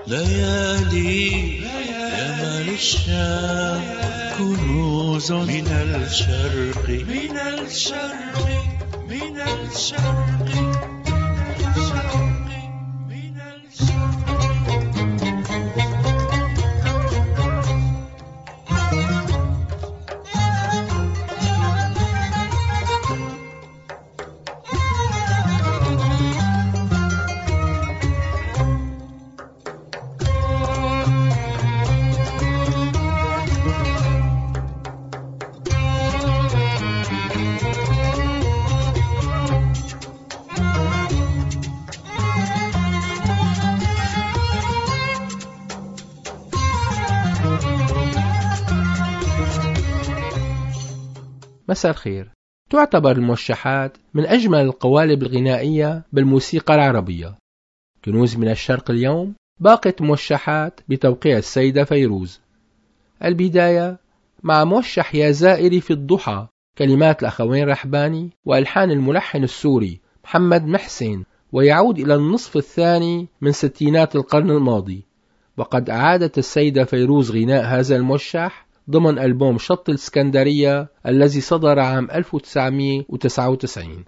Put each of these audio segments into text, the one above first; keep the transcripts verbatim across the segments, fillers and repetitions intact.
ليالي يمن الشام كنوز من الشرق من الشرق من الشرق من الشرق من الشرق. مساء الخير. تعتبر الموشحات من أجمل القوالب الغنائية بالموسيقى العربية. كنوز من الشرق اليوم باقت موشحات بتوقيع السيدة فيروز. البداية مع موشح يا زائري في الضحى، كلمات الأخوين رحباني وألحان الملحن السوري محمد محسن، ويعود إلى النصف الثاني من ستينات القرن الماضي. وقد أعادت السيدة فيروز غناء هذا الموشح ضمن ألبوم شط الإسكندرية الذي صدر عام ألف وتسعمئة وتسعة وتسعين.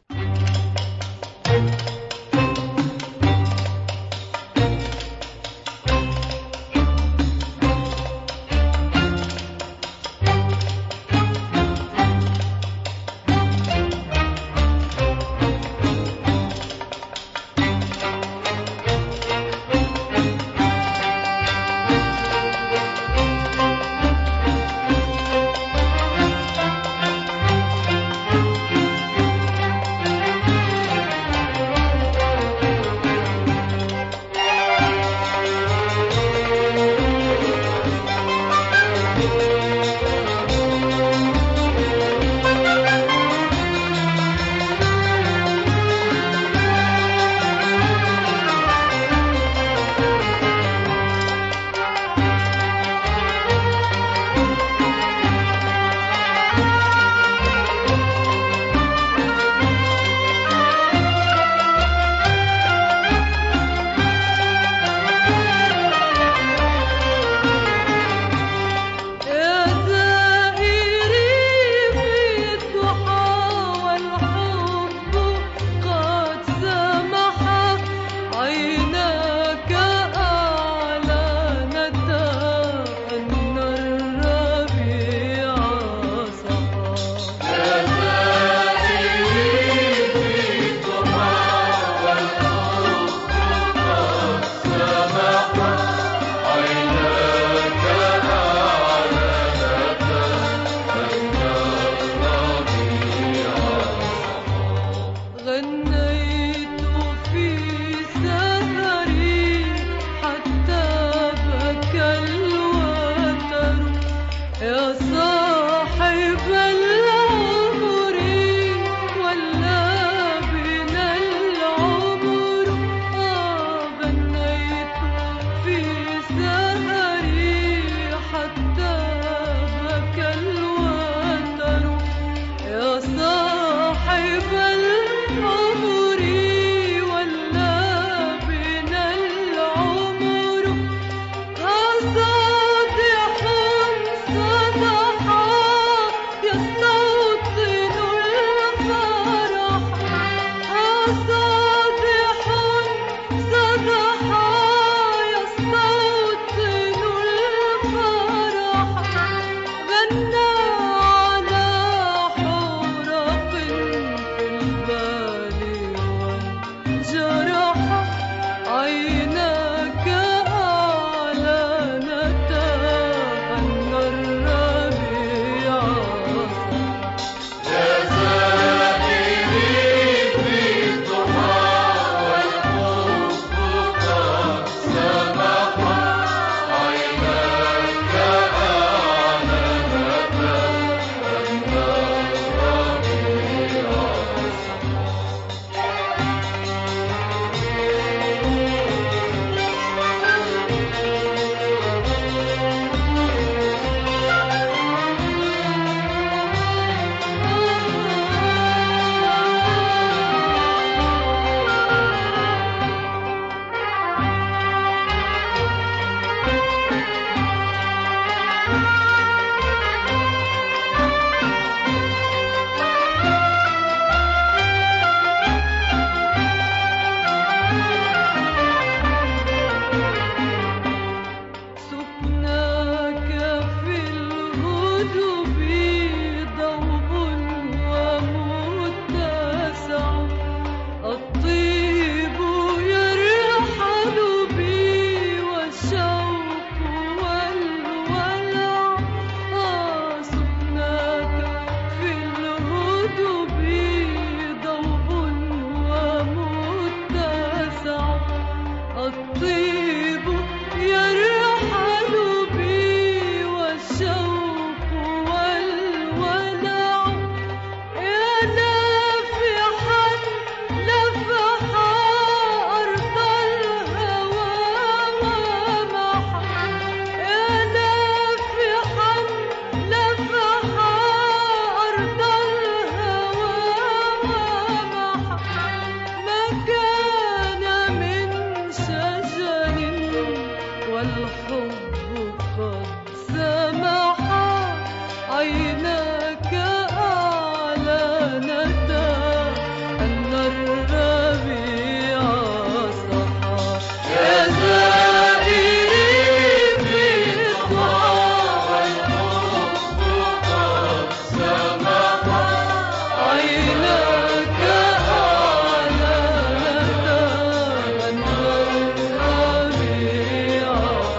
كان من شجر والحب قد سمح عيناك أعلنتا أن الربيع صحى يا زائري بالضحى والحب قد سمح عيناك أعلنتا أن الربيع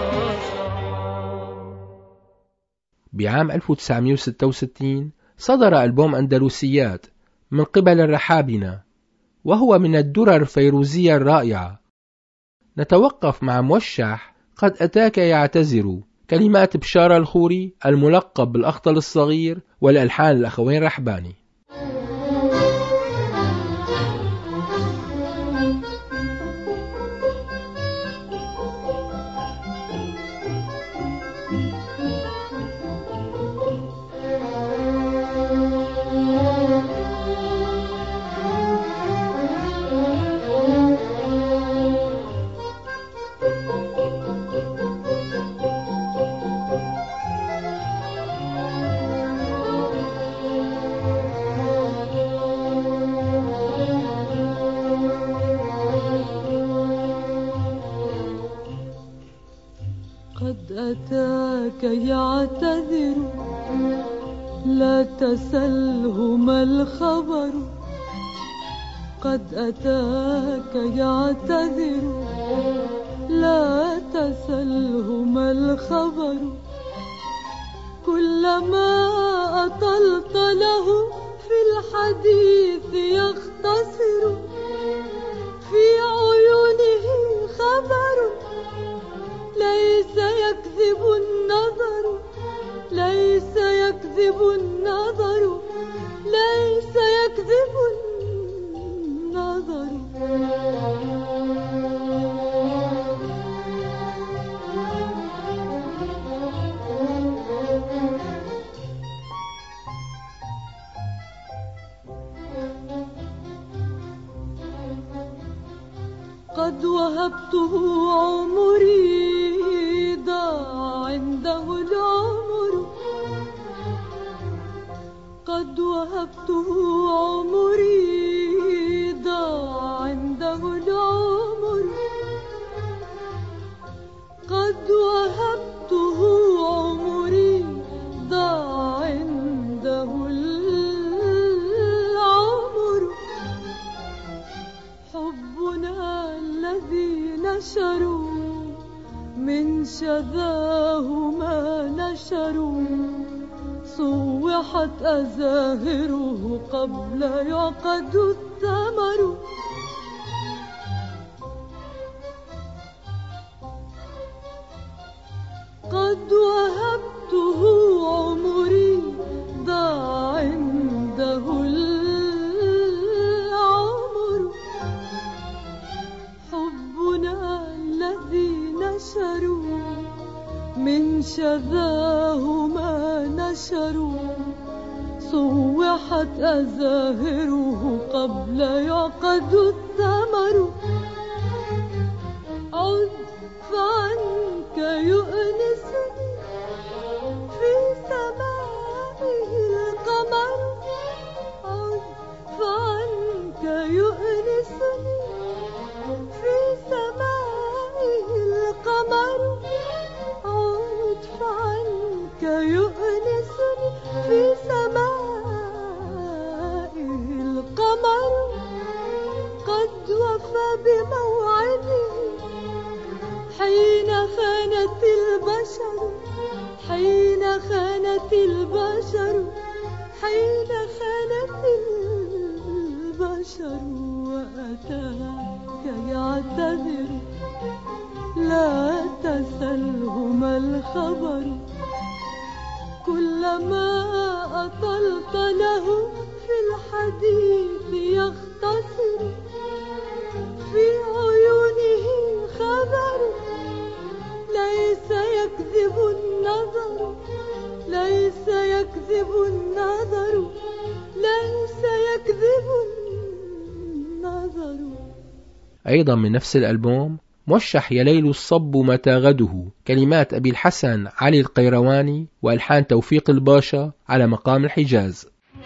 صحى. بعام ألف وتسعمائة وستة وستين صدر ألبوم أندلسيات من قبل الرحابنة، وهو من الدرر الفيروزية الرائعة. نتوقف مع موشح قد أتاك يعتذر، كلمات بشارة الخوري الملقب بالأخطل الصغير، والألحان الأخوين رحباني. قد أتاك يعتذر لا تسله ما الخبر، قد أتاك يعتذر لا تسله ما الخبر، كلما أطلت له في الحديث يختصر، في عيونه خبر ليس يكذب النظر، ليس يكذب النظر، ليس يكذب النظر. قد وهبته عمري ضاع عنده العمر، قد وهبته عمري ضاع عنده العمر، قد وهبته عمري ضاع عنده العمر. حبنا الذي نشروا من شذاه ما نشروا، صوحت أزاهره قبل يعقد الثمر. قد وهبته عمري ضاع عنده العمر، حبنا الذي نشروا من شذاه ما نشروا، صوحت أزاهره قبل يعقد الثمر. عد فعنك يؤنسني في سمائه القمر، عد فعنك يؤنسني في سمائه القمر، عد فعنك يؤنسني في سمائه القمر. قد وفى بموعده حين خانت البشر، حين خانت البشر، حين خانت البشر. وأتاك يعتذر لا تسله ما الخبر، كلما أطلت له في الحديث يختصر، في عيونه خبر ليس يكذب النظر، ليس يكذب النظر، ليس يكذب النظر. أيضا من نفس الألبوم موشح يا ليل الصب متى غده، كلمات أبي الحسن علي القيرواني وألحان توفيق الباشا على مقام الحجاز.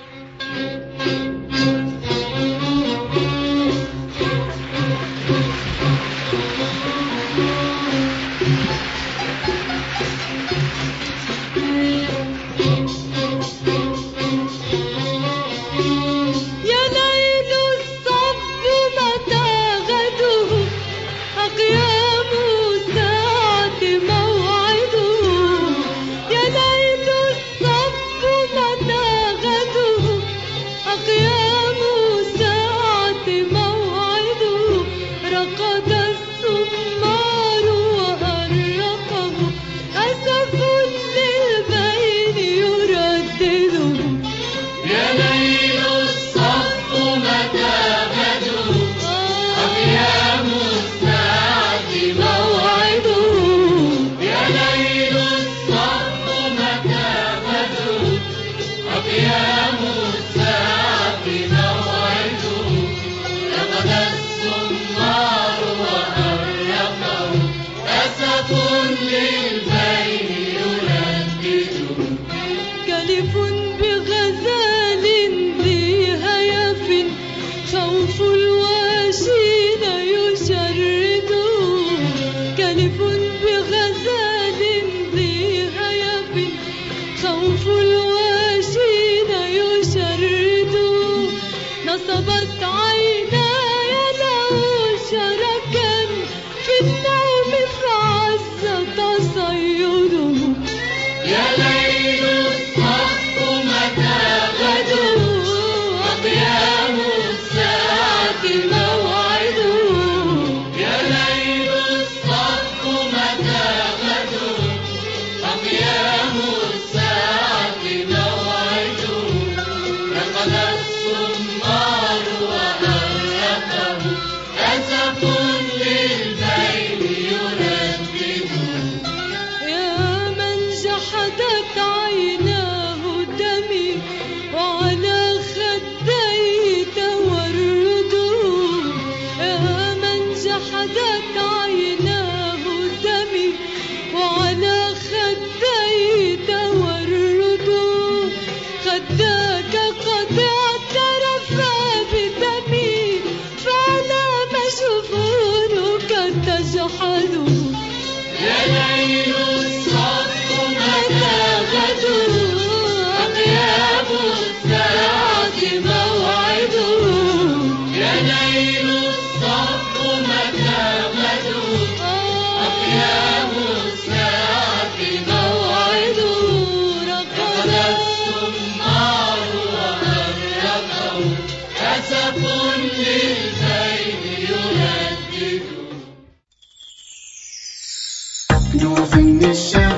كنوز من الشام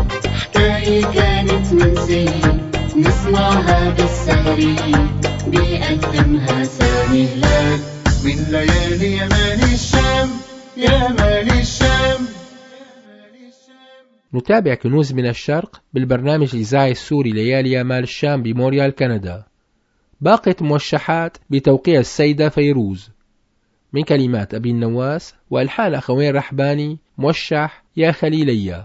حكاية كانت منسية نسمعها بالسهري بيقدمها سامي هلال من ليالي يمان الشام يمان الشام. نتابع كنوز من الشرق بالبرنامج الإذاعي السوري ليالي يمال الشام بمونريال كندا. باقة موشحات بتوقيع السيدة فيروز من كلمات أبي النواس وألحان أخوين رحباني موشح يا خليليا.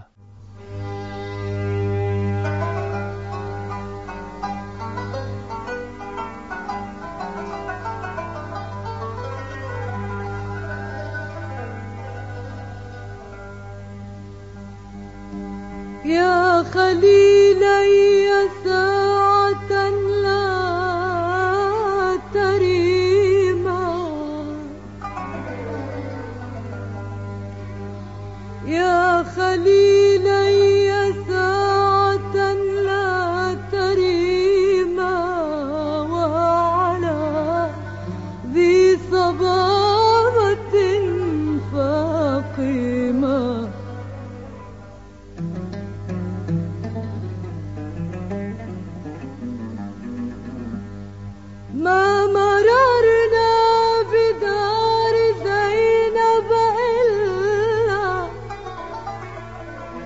يا خليلي ساعة لا تريما يا خليلي ساعة لا تريما وعلى ذي صبابة فاقمة ما مررنا بدار زينب إلا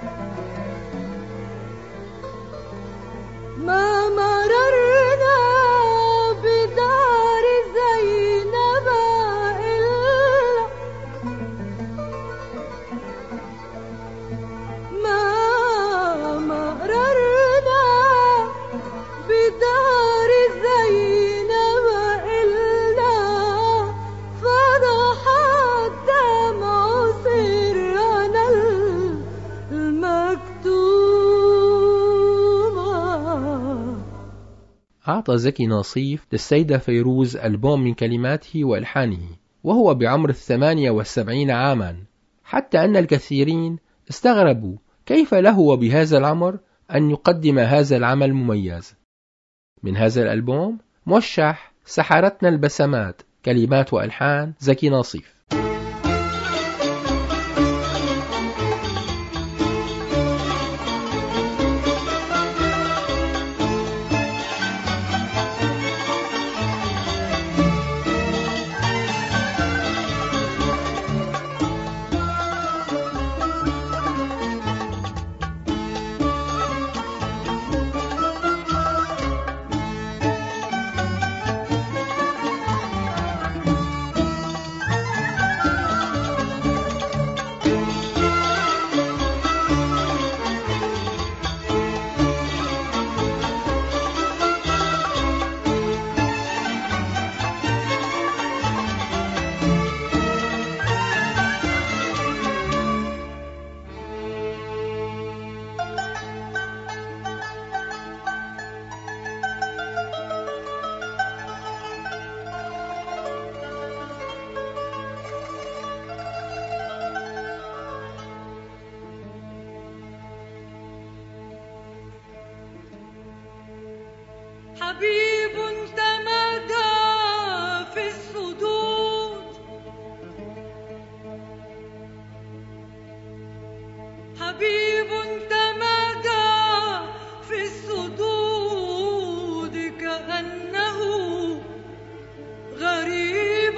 أعطى زكي ناصيف للسيدة فيروز ألبوم من كلماته وألحانه وهو بعمر الثمانية والسبعين عاما، حتى أن الكثيرين استغربوا كيف له وبهذا العمر أن يقدم هذا العمل المميز. من هذا الألبوم موشح سحرتنا البسمات، كلمات وألحان زكي ناصيف. حبيب تمادى في الصدود، حبيب تمادى في الصدود، كأنه غريب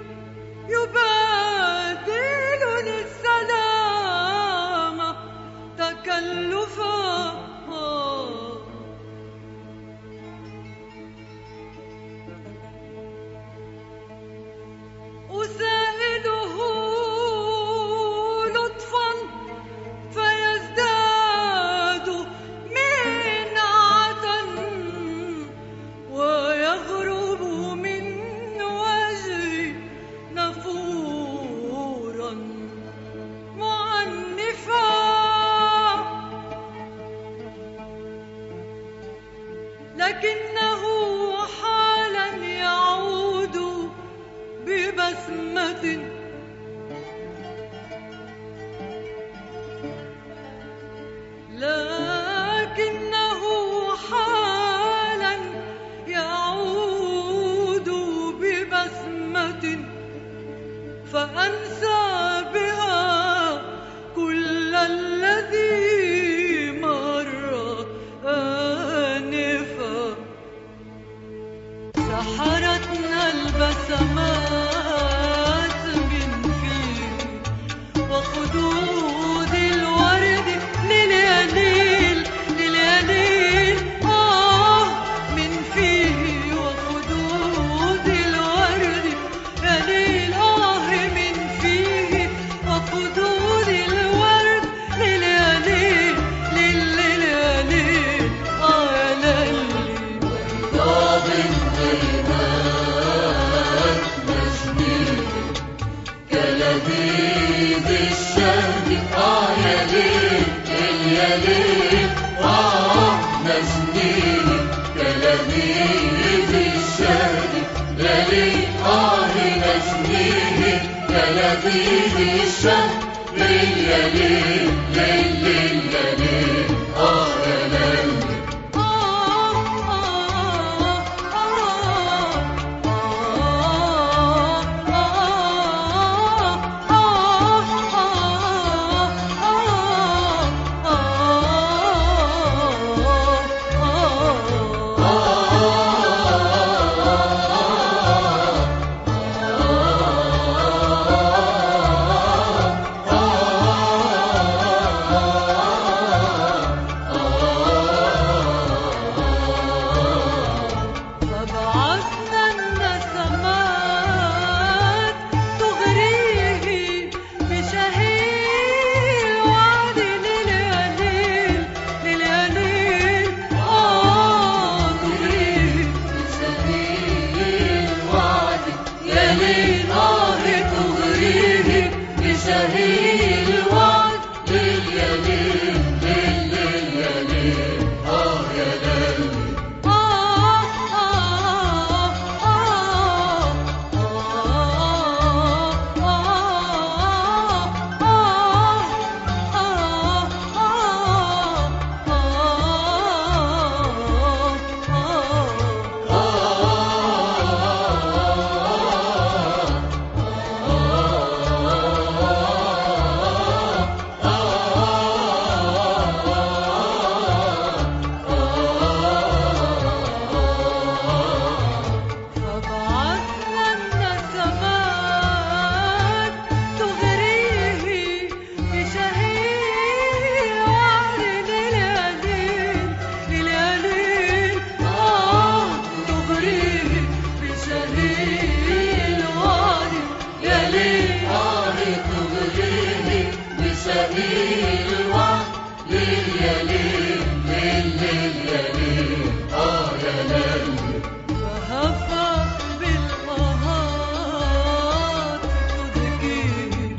يبادلني السلام تكلفا. أسائله لطفا فيزداد منعة، ويغرب من وجهي نفورا معنفا، لكنه حالا يعود ببسمة، لكنه حالا يعود ببسمة، فأنسى بها كل الذي مر آنفا. سحرتنا البسمات من فيه وخدود الورد للياليل، للياليل آه من فيه وخدود الورد للياليل، آه من فيه وخدود الورد للياليل، للياليل آه يا ليلي. وإذا بالظلمات نجنيه كلذيذ الشهد، آه يا ليل يا ليل آه نجنيه كلذيذ الشهد، يا ليل آه نجنيه كلذيذ الشهد، يا ليل ليل يا ليل آه يا ليل. تغريه بسبيل الوعد ليل يا ليل ليل ليل يا ليل آه يا ليل فهفى بالقهار تذكير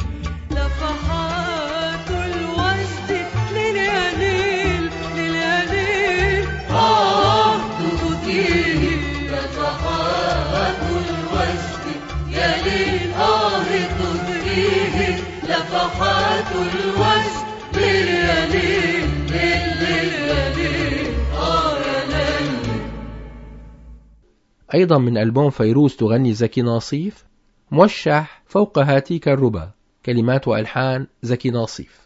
لفحات الوجد ليل يا ليل ليل يا ليل آه تذكير لفحات الوجد يا ليل آه تذكير لفحات الوجد ليل يا ليل ليل ليل يا ليل آه يا ليل. أيضا من ألبوم فيروز تغني زكي ناصيف موشح فوق هاتيك الربا، كلمات وألحان زكي ناصيف.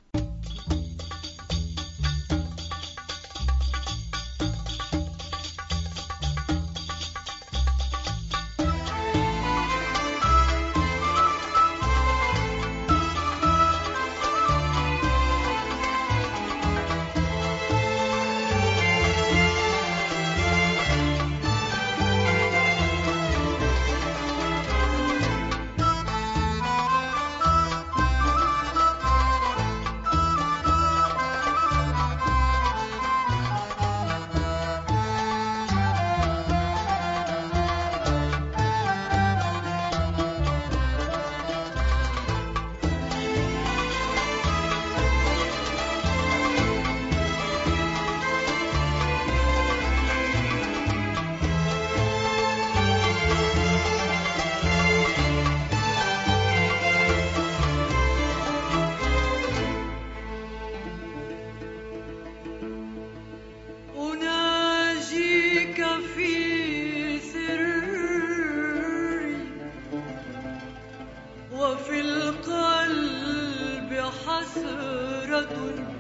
وفي القلب حسرة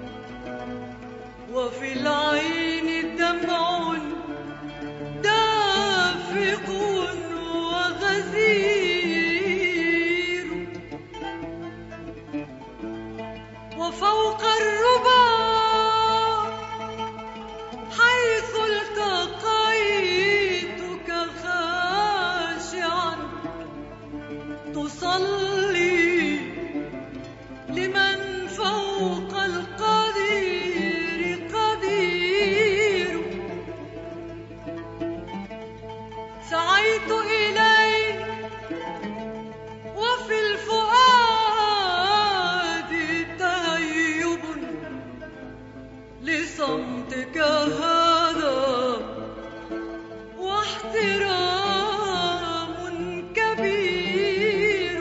وفي العين دمع دافق وغزير وفوق الربا حيث التقيتك خاشعا تصلي لمن فوق القدير قدير سعيت إليك وفي الفؤاد تهيب لصمتك هذا واحترام كبير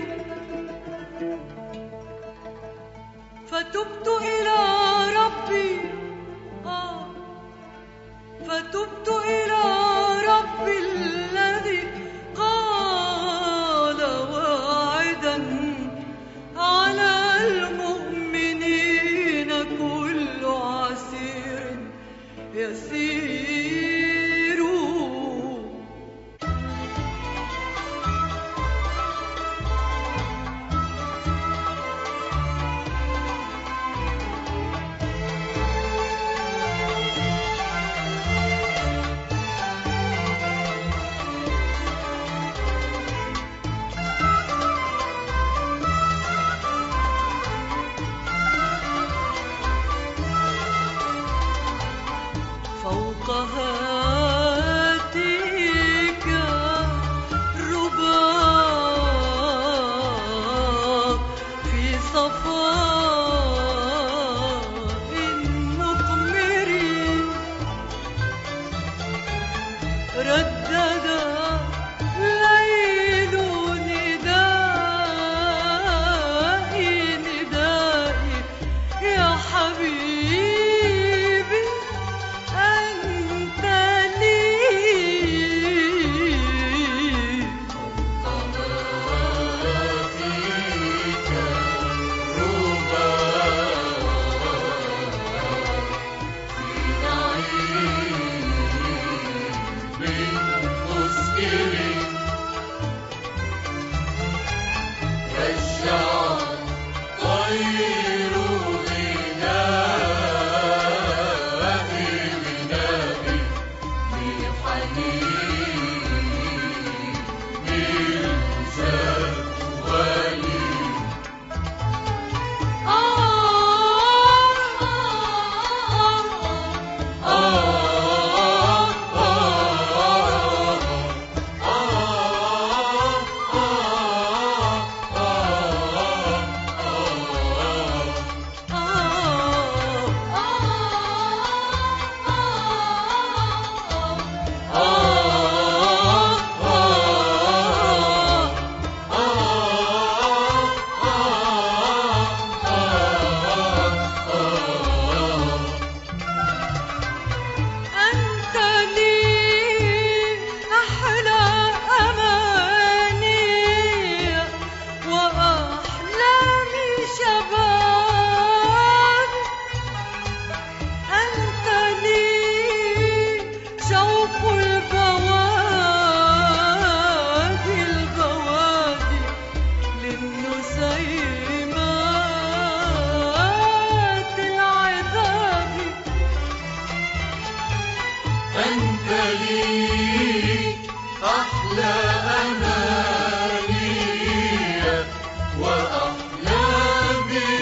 فتبت إلى ربي آه فتبت إلى ربي الذي قال واعدا على المؤمنين كل عسير يسير.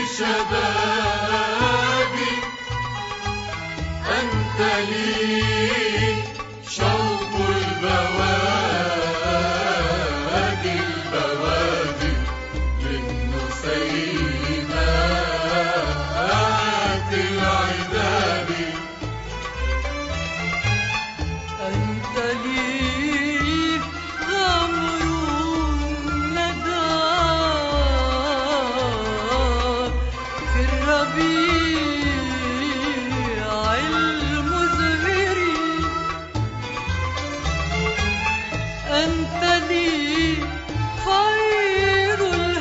شبابي أنت لي شوق البوادي البوادي من نسيمات العذاب أنت لي غمر الندى في الربيع المزهر أنت لي خير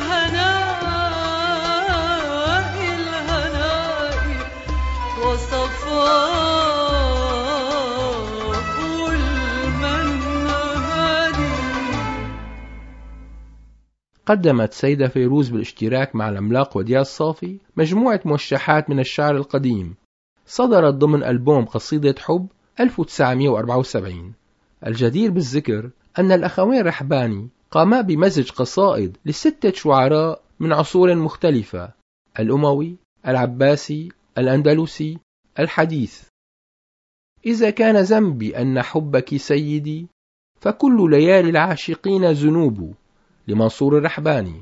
الهناء الهناء وصفاء المنهل. قدمت سيدة فيروز بالاشتراك مع العملاق وديع الصافي مجموعة موشحات من الشعر القديم صدرت ضمن ألبوم قصيدة حب ألف وتسعمائة وأربعة وسبعين. الجدير بالذكر أن الأخوين رحباني قاما بمزج قصائد لستة شعراء من عصور مختلفة: الأموي، العباسي، الأندلسي، الحديث. إذا كان ذنبي أن حبك سيدي فكل ليالي العاشقين ذنوب لمنصور الرحباني.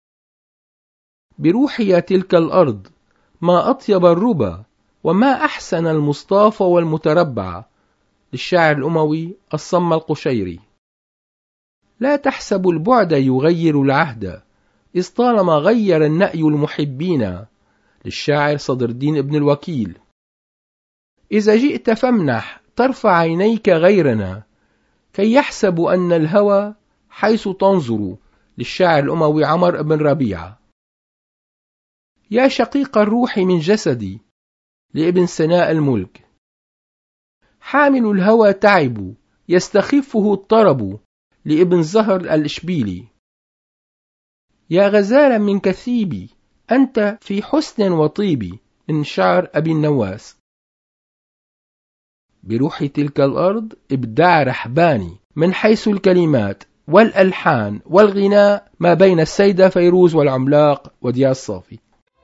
بروحي تلك الأرض ما أطيب الربا وما أحسن المصطافى والمتربع للشاعر الأموي الصم القشيري. لا تحسب البعد يغير العهد إذ طالما غير النأي المحبين للشاعر صدر الدين ابن الوكيل. إذا جئت فامنح ترفع عينيك غيرنا كي يحسب أن الهوى حيث تنظر للشاعر الأموي عمر بن ربيعة. يا شقيق الروح من جسدي لابن سناء الملك. حامل الهوى تعب يستخفه الطرب لابن زهر الإشبيلي. يا غزالا من كثيبي أنت في حسن وطيب من شعر أبي النواس. بروح تلك الأرض إبداع رحباني من حيث الكلمات والألحان والغناء ما بين السيدة فيروز والعملاق وديع الصافي.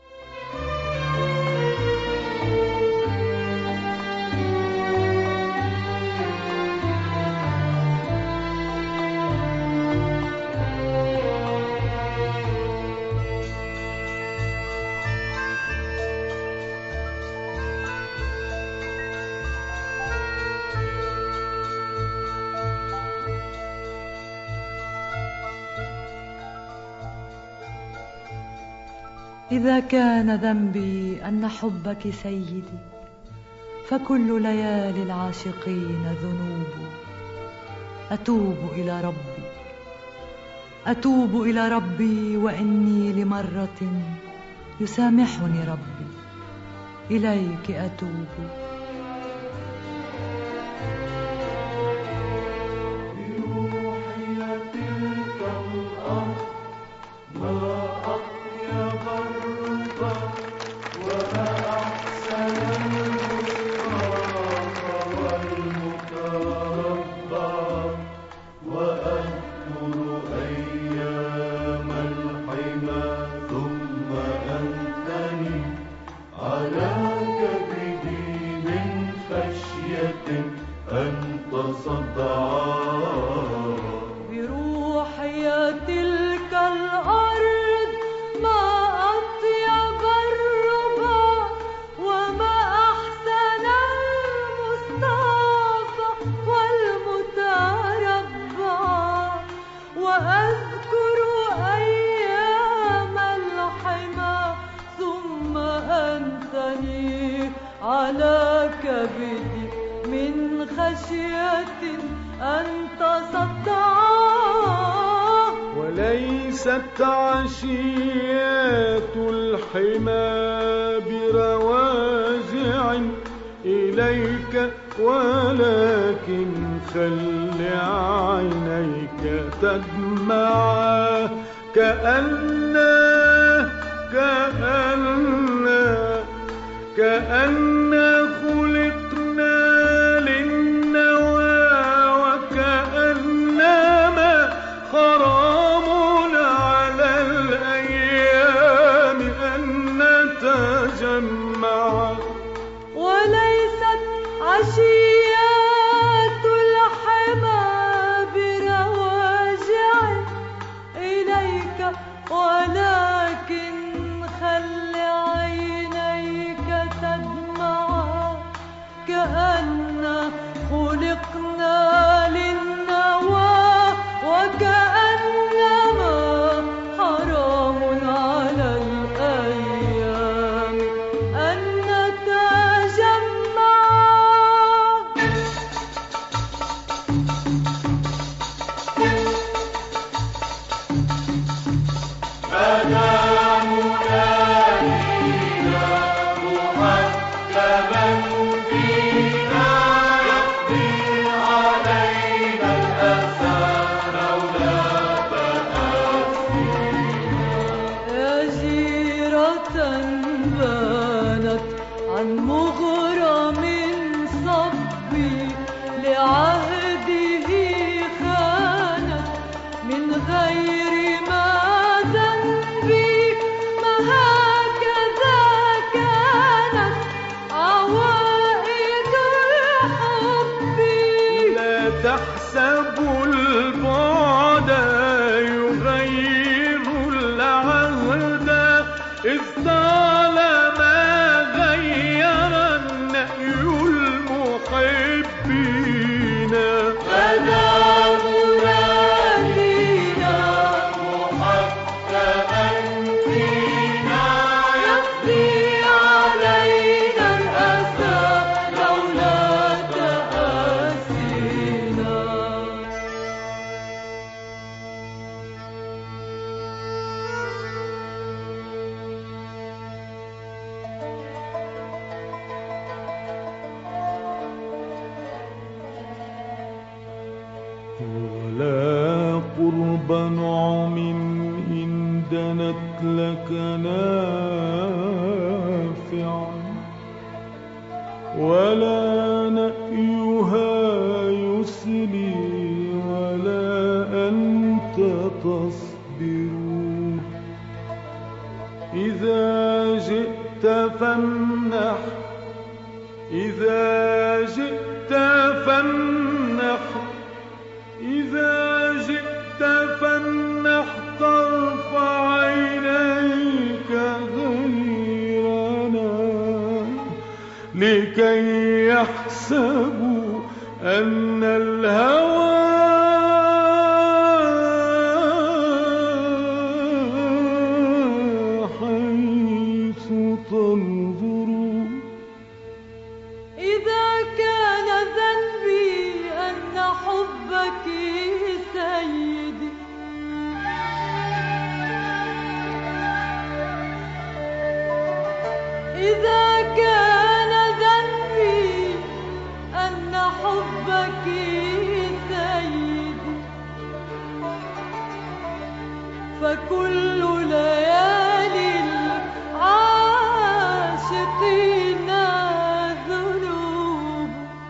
إذا كان ذنبي أن حبك سيدي فكل ليالي العاشقين ذنوب. أتوب إلى ربي أتوب إلى ربي وإني لمرة يسامحني ربي إليك أتوب. على كبدي من خشية أن تصدعا. وليست عشيات الحمى برواجع إليك ولكن خل عينيك تدمعا كأن كأن كأن خلقنا للنوى وكأنما حرام على الأيام أن حشيات الحمى برواجع إليك ولكن خل عينيك تدمع كأن خلقنا للنوى وكأنما حرام على الأيام أن نتجمع. بانت عن مغرم صبي لعهده خانت من غير ما ذنبي ما هكذا كانت عوائد الحب. لا تحسبوا البعد يغير العهد إذ طالما غير النهي المحبين. بدا مرادنا محكما فينا يقضي علينا الأسى لولا تأسينا. ولا قرب نعم إن دنت لك نافعا ولا نأيها يسلي ولا أنت تصبر. إذا جئت فامنح إذا جئت فامنح إذا جئت فامنح طرف عينيك غيرنا لكي يحسبوا أن الهوى حيث تنظر. إذا كان ذنبي أن حبك سيدي إذا كان ذنبي أن حبك سيدي فكل ليالي العاشقين ذنوب.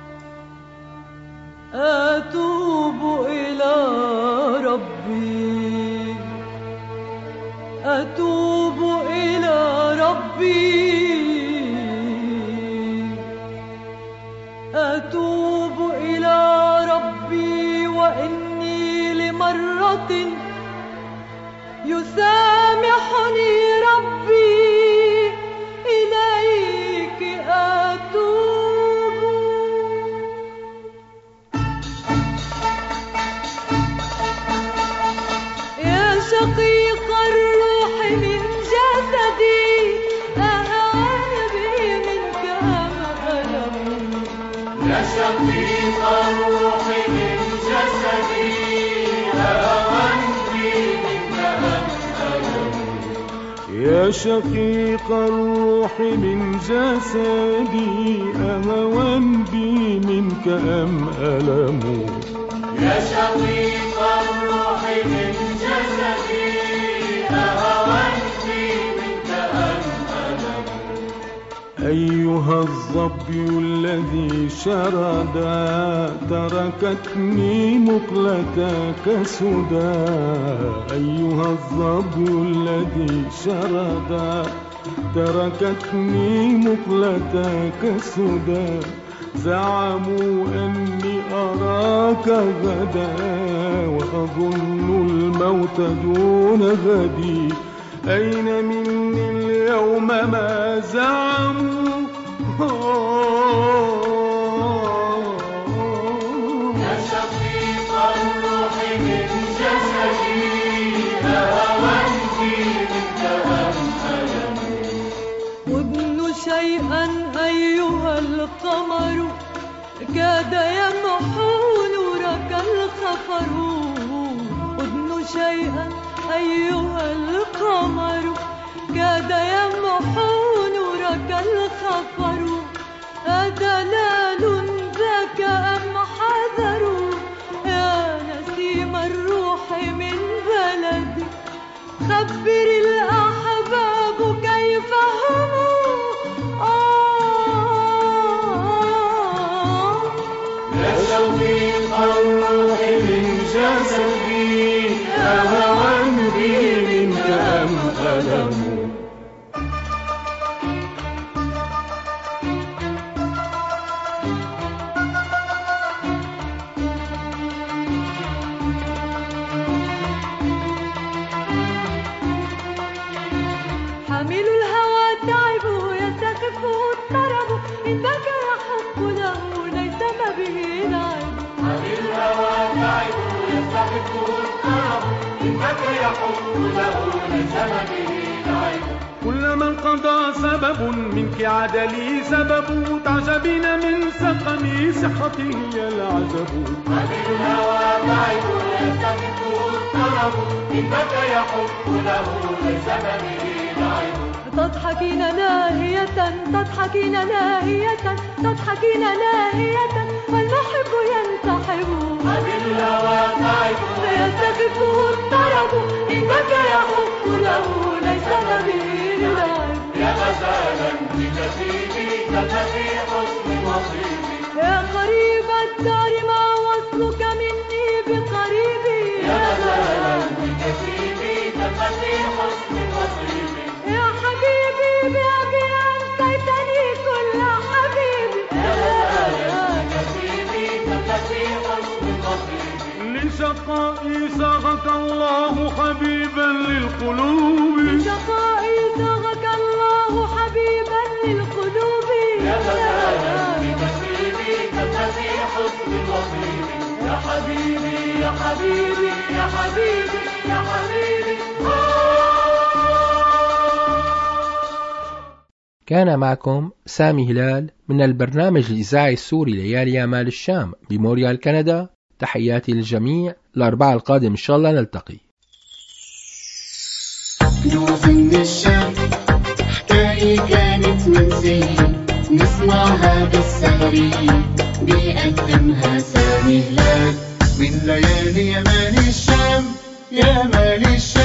أتوب إلى ربي أتوب إلى ربي أتوب إلى ربي وإني لمرة يسامحني ربي إليك أتوب. يا شقيق الروح من جسدي أهان بي منك أم ألم. يا شقيق الروح من جسدي أهون بي منك أم ألم. يا شقيق الروح من جسدي أهون بي منك أم ألم. يا شقيق الروح من جسدي أهون بي منك أم ألم. أيها الظبي الذي شرد تركتني مقلتك سدى. أيها الظبي الذي شرد تركتني مقلتك سدى. زعموا أني أراك غدا وأظن الموت دون غدي. أين مني اليوم ما زعموا؟ يا شقيق الروح من جسدي أهوانتي منك أم ألمي. وابن شيئا أيها القمر كاد يمحو نورك الخفر. وابن شيئا أيها القمر كاد يمحو نورك الخفر. أدلال ذاك أم حذر يا نسيم الروح من بلدي. خبر الأحباب كيف هم آه يا شقيق الروح من جسدي أهوانتي منك أم ألم. حامل الهوى تعب يستخفه الطرب. إن بكى يحق له ليس ما به لعب. حامل الهوى تعب يستخفه الطرب. إن بكى يحق له ليس ما به لعب. كلما انقضى سبب منك عاد لي سبب. تعجبين من سقمي صحتي هي العجب. حامل الهوى تعب يستخفه الطرب. إن بكى يحق له ليس ما به لعب. تضحكين لاهية تضحكين لاهية تضحكين لاهية والمحب ينسحب. حامل الهوى تعب يستخفه الطرب. إن بكى يحق له ليس ما به لعب. يا غزالا بكثيبي تلتفي حسن وطيبي. يا قريب الدار ما وصلك مني بقريبي. يا غزالا بكثيبي تلتفي حسن وطيبي. يا حبيبي بأبي أنسيتني كل حبيبي. يا غزالا بكثيبي تلتفي حسن وطيبي. لشقائي صاغك الله حبيبا للقلوب. شقائي صاغك الله حبيبا للقلوب. يا غزالا بكثيبي تلتفي حسن وطيبي. يا حبيبي يا حبيبي يا حبيبي يا حبيبي. كان معكم سامي هلال من البرنامج الإذاعي السوري ليالي أمال الشام بموريال كندا. تحياتي للجميع. الأربعاء القادم إن شاء الله نلتقي. كنوز من الشام حكاية كانت منسية نسمعها بالسهري بيقدمها سامي هلال. من ليالي أمال الشام يا أمال الشام.